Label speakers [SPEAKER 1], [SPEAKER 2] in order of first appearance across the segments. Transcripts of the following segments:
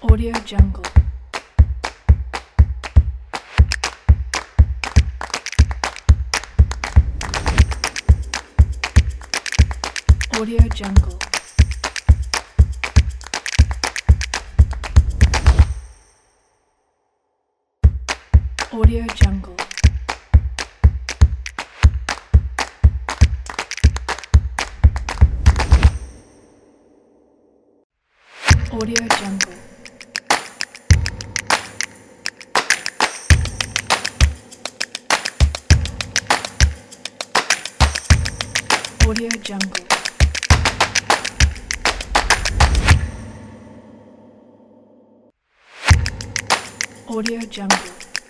[SPEAKER 1] Audio Jungle. Audio Jungle. Audio Jungle. Audio Jungle. Audio Jungle. Audio Jungle.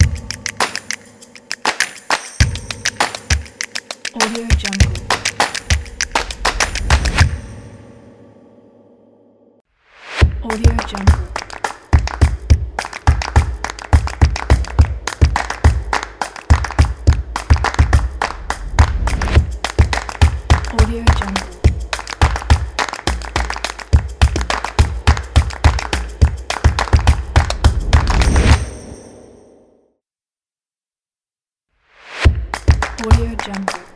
[SPEAKER 1] Audio Jungle. Audio Jungle. Audio Jungle. Audio Jungle.